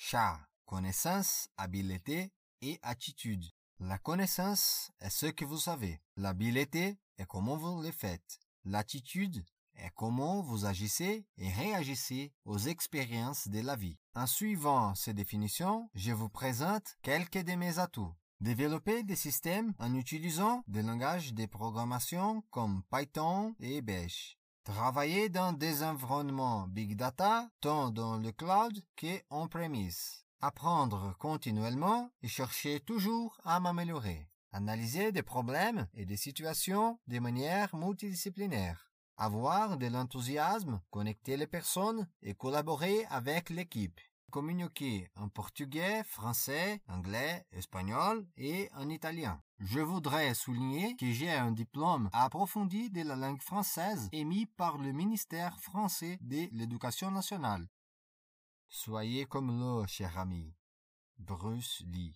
Chat, connaissance, habileté et attitude. La connaissance est ce que vous savez. L'habileté est comment vous le faites. L'attitude est comment vous agissez et réagissez aux expériences de la vie. En suivant ces définitions, je vous présente quelques de mes atouts. Développer des systèmes en utilisant des langages de programmation comme Python et Bash. Travailler dans des environnements Big Data, tant dans le cloud qu'on-premise. Apprendre continuellement et chercher toujours à m'améliorer. Analyser des problèmes et des situations de manière multidisciplinaire. Avoir de l'enthousiasme, connecter les personnes et collaborer avec l'équipe. Communiquer en portugais, français, anglais, espagnol et en italien. Je voudrais souligner que j'ai un diplôme approfondi de la langue française émis par le ministère français de l'Éducation nationale. Soyez comme l'eau, cher ami. Bruce Lee.